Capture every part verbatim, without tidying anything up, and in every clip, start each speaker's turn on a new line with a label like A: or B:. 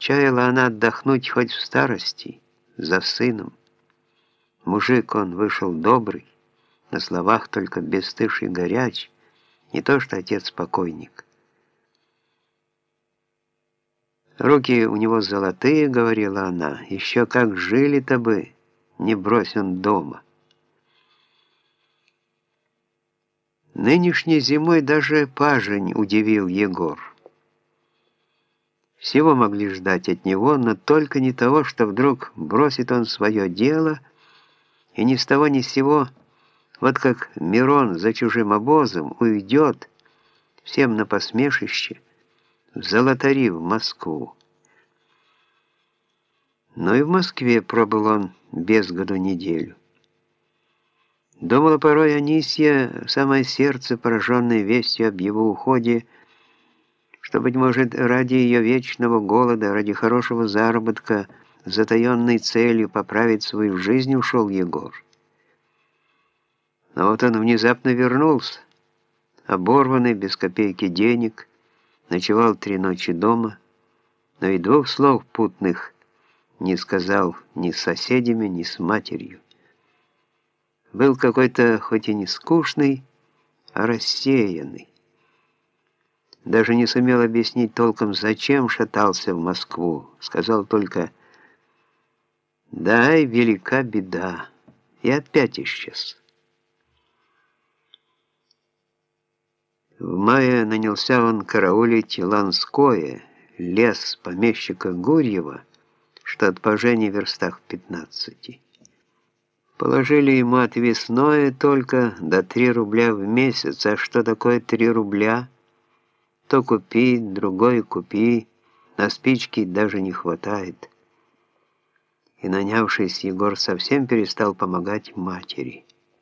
A: Чаяла она отдохнуть хоть в старости, за сыном. Мужик он вышел добрый, на словах только бесстыжий горяч, не то что отец-покойник. «Руки у него золотые», — говорила она, — «еще как жили-то бы, не брось он дома». Нынешней зимой даже пажень удивил Егор. Всего могли ждать от него, но только не того, что вдруг бросит он свое дело, и ни с того ни с сего, вот как Мирон за чужим обозом, уйдет всем на посмешище в золотари в Москву. Но и в Москве пробыл он без году неделю. Думала порой Анисья, в самое сердце, пораженное вестью об его уходе, что, быть может, ради ее вечного голода, ради хорошего заработка, с затаенной целью поправить свою жизнь ушел Егор. Но вот он внезапно вернулся, оборванный, без копейки денег, ночевал три ночи дома, но и двух слов путных не сказал ни с соседями, ни с матерью. Был какой-то, хоть и не скучный, а рассеянный. Даже не сумел объяснить толком, зачем шатался в Москву. Сказал только: «Да, и велика беда». И опять исчез. В мае нанялся он караулить Ланское, лес помещика Гурьева, что от Пажени в верстах пятнадцати. Положили ему отвесное только до три рубля в месяц. А что такое три рубля? То купи, другой купи, на спички даже не хватает. И, нанявшись, Егор совсем перестал помогать матери.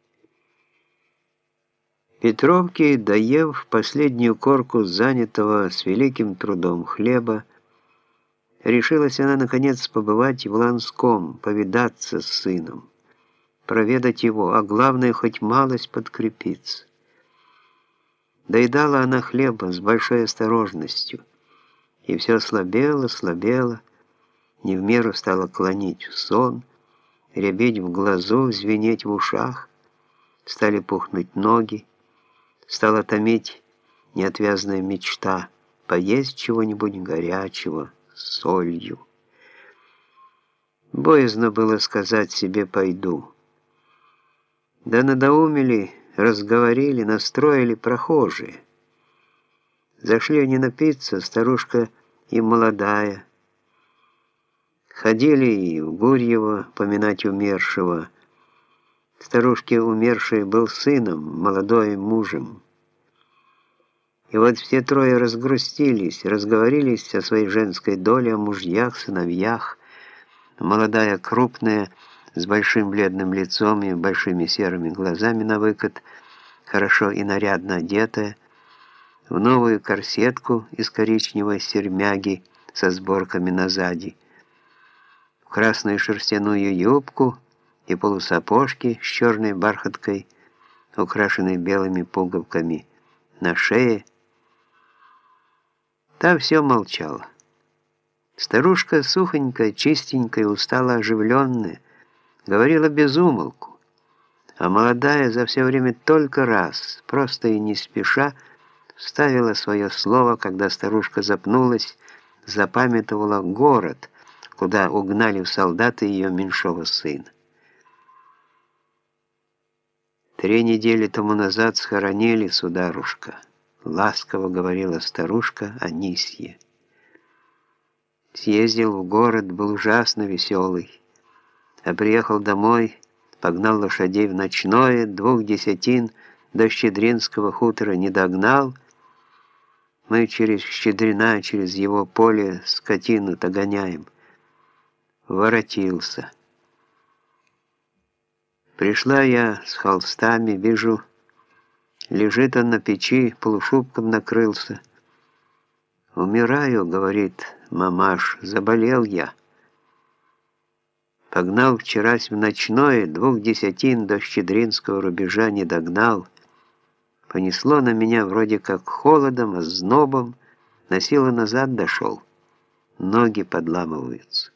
A: Петровке, доев последнюю корку занятого с великим трудом хлеба, решилась она, наконец, побывать в Ланском, повидаться с сыном, проведать его, а главное, хоть малость подкрепиться. Доедала она хлеба с большой осторожностью, и все слабело, слабело, не в меру стала клонить в сон, рябить в глазу, звенеть в ушах, стали пухнуть ноги, стала томить неотвязная мечта поесть чего-нибудь горячего с солью. Боязно было сказать себе «пойду». Да надоумили, разговорили, настроили прохожие. Зашли они напиться, старушка и молодая. Ходили и в Гурьево поминать умершего. Старушке умершей был сыном, молодой мужем. И вот все трое разгрустились, разговорились о своей женской доле, о мужьях, сыновьях. Молодая, крупная, с большим бледным лицом и большими серыми глазами навыкат, хорошо и нарядно одетая, в новую корсетку из коричневой сермяги со сборками назади, в красную шерстяную юбку и полусапожки с черной бархаткой, украшенной белыми пуговками на шее. Та все молчала. Старушка сухонькая, чистенькая, устала, оживленная, говорила без умолку, а молодая за все время только раз, просто и не спеша, вставила свое слово, когда старушка запнулась, запамятовала город, куда угнали в солдаты ее меньшого сына. «Три недели тому назад схоронили, сударушка», — ласково говорила старушка Анисье. Съездил в город, был ужасно веселый, а приехал домой, погнал лошадей в ночное, двух десятин до Щедринского хутора не догнал. Мы через Щедрина, через его поле скотину-то гоняем. Воротился. Пришла я с холстами, вижу, лежит он на печи, полушубком накрылся. «Умираю», — говорит мамаш, — «заболел я». Погнал вчерась в ночное, двух десятин до Щедринского рубежа не догнал. Понесло на меня вроде как холодом, ознобом, на силу назад дошел. ноги подламываются.